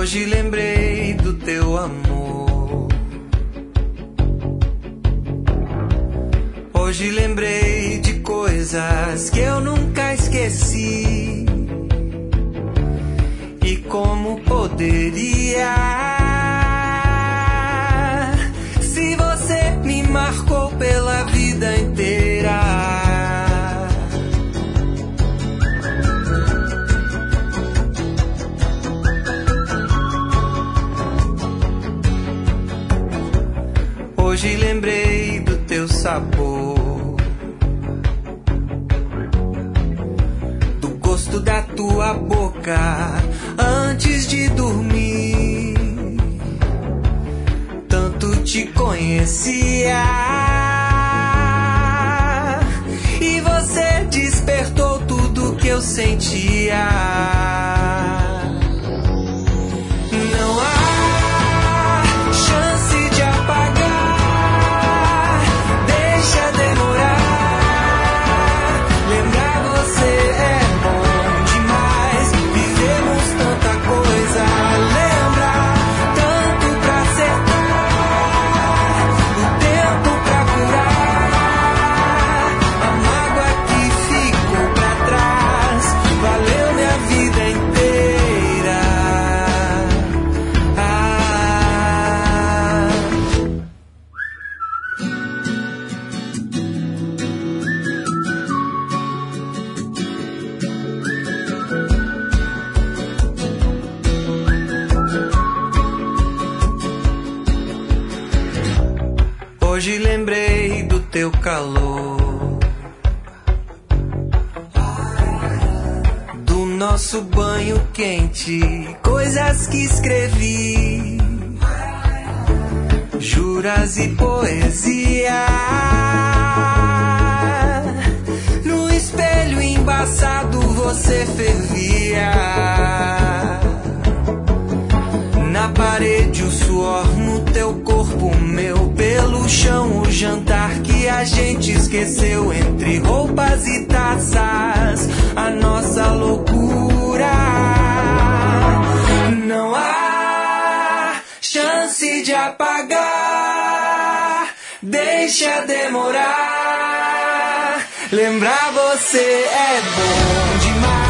Hoje lembrei do teu amor. Hoje lembrei de coisas que eu nunca esqueci. E como poderia, se você me marcou pela vida inteira. Hoje lembrei do teu sabor, do gosto da tua boca antes de dormir. Tanto te conhecia e você despertou tudo que eu sentia. Não há chance de apagar, deixa demorar. Lembrar você é bom demais, vivemos tanta coisa. Lembra, tanto pra acertar, o tempo pra curar. A mágoa que ficou pra trás valeu minha vida inteira. Hoje lembrei do teu calor, do nosso banho quente, coisas que escrevi, juras e poesia. No espelho embaçado você fervia. Na parede o suor, no teu corpo o meu, pelo chão o jantar que a gente esqueceu, entre roupas e taças, a nossa loucura. Não há chance de apagar, deixa demorar. Lembrar você é bom demais.